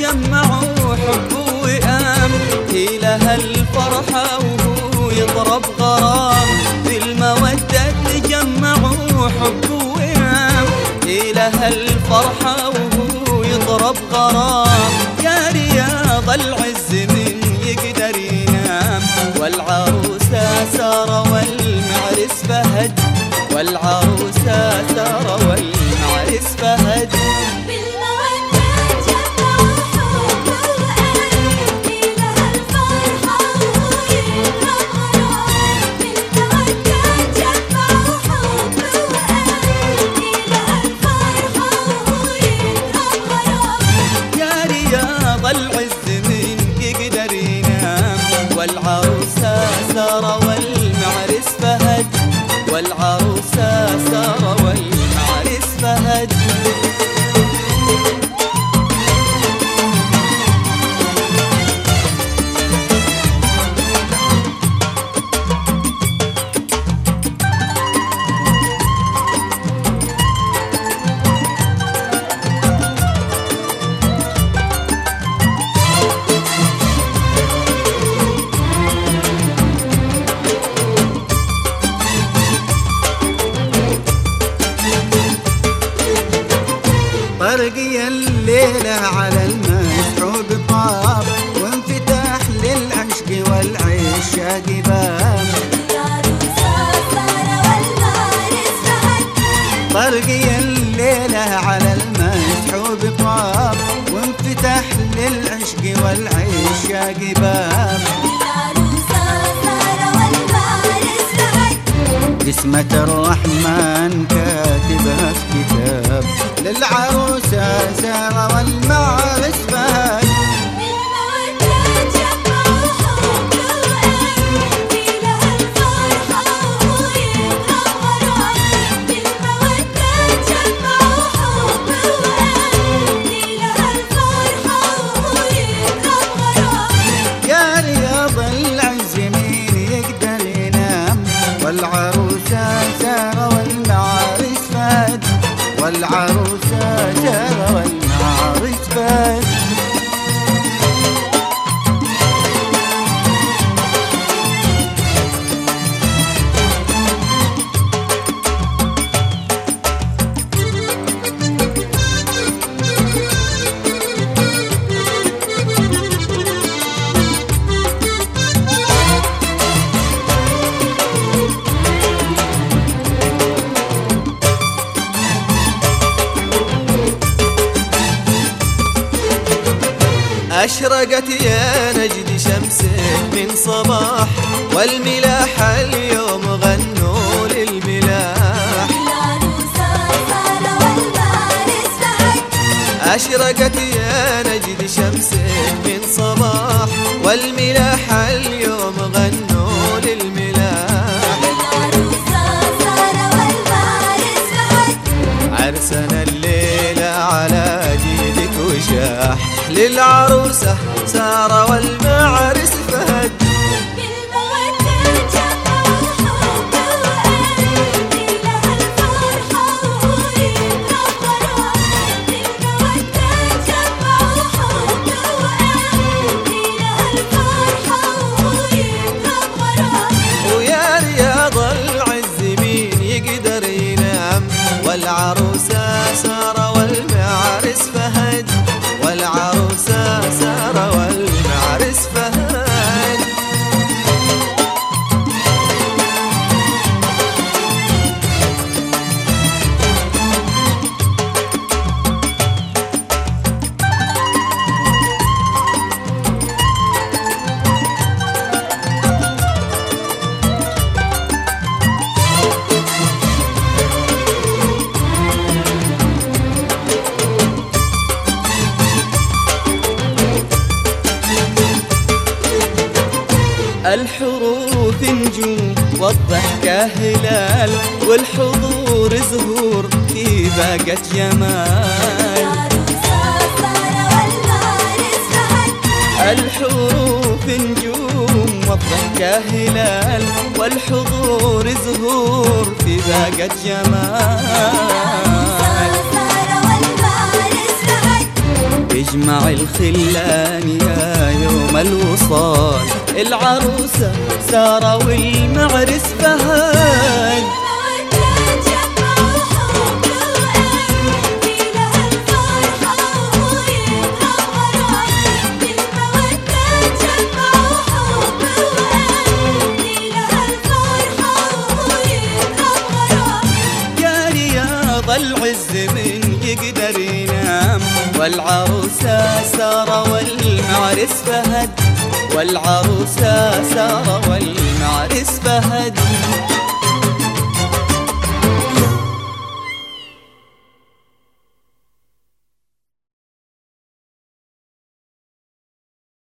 تجمعوا حب وئام، هي لها الفرحة وهو يضرب غرام. بالمودة تجمعوا حب وئام، هي لها الفرحة وهو يضرب غرام. يا رياض العز من يقدر ينام، والعروسة سارة والمعرس فهد، والعروسة سارة والمعرس فهد. والعروسة سارة والمعرس فهد، والعروسة سارة والمعرس فهد. طرقي الليلة على المسحوب طاب، وانفتح للعشق والعشاق باب. طرقي الليلة على المسحوب طاب، وانفتح للعشق والعشاق باب. قسمة الرحمن كاتبها في كتاب، للعروسة سارة والمعرس فهد. يا رياض العز مين يقدر ينام، والعروسة سارة والمعرس فهد، والعروسة سارة والمعرس فهد. أشرقت يا نجد شمسك من صباح، والملاح اليوم غنوا للملاح. أشرقت يا نجد شمسك من صباح، والملاح اليوم غنوا للملاح. عرسنا الليلة على جيدك وشاح، للعروسة سارة والمعرس فهد. ويا رياض العز مين يقدر ينام، والعروسة سارة والمعرس فهد، والعروسة سارة والمعرس فهد. الحروف نجوم والضحكة هلال، والحضور زهور في باقة جمال. الحروف نجوم والضحكة هلال، والحضور زهور في باقة جمال. يجمع الخلان يا يوم الوصال. العروسة سارة والمعرس فهد، العز من يقدر ينام. والعروسة سارة والمعرس فهد، والعروسة سارة والمعرس فهد.